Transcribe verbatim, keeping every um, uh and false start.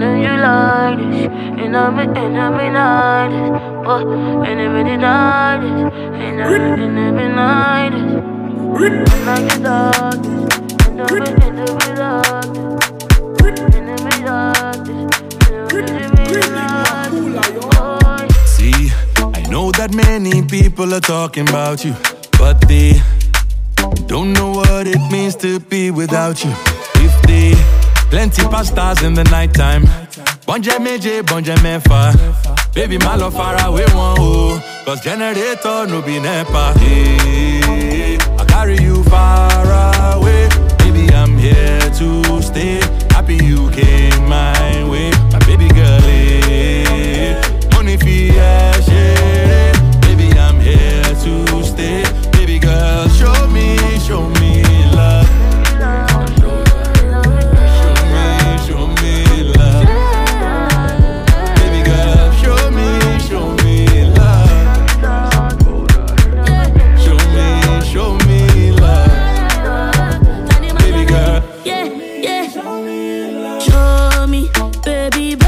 know you like this, and I'm and I'm in this, oh, and I'm in this, and I'm and I'm in this. And I get darkness, and I'm in and I'm in darkness, and I'm in darkness. See, I know that many people are talking about you, but they don't know what it means to be without you. If they plenty pastas in the nighttime, bonje meje, bonje mefa, baby my love far away one oh, cause generator no be nepa. Hey, I carry you far away, baby I'm here to stay. Happy you came my way, my baby girl. Hey, money fi share, baby I'm here to stay. Baby girl, show me, show me love. Show me love. Baby girl, show me, show me love. Show me, show me love. Baby girl, yeah, yeah. Show me, baby.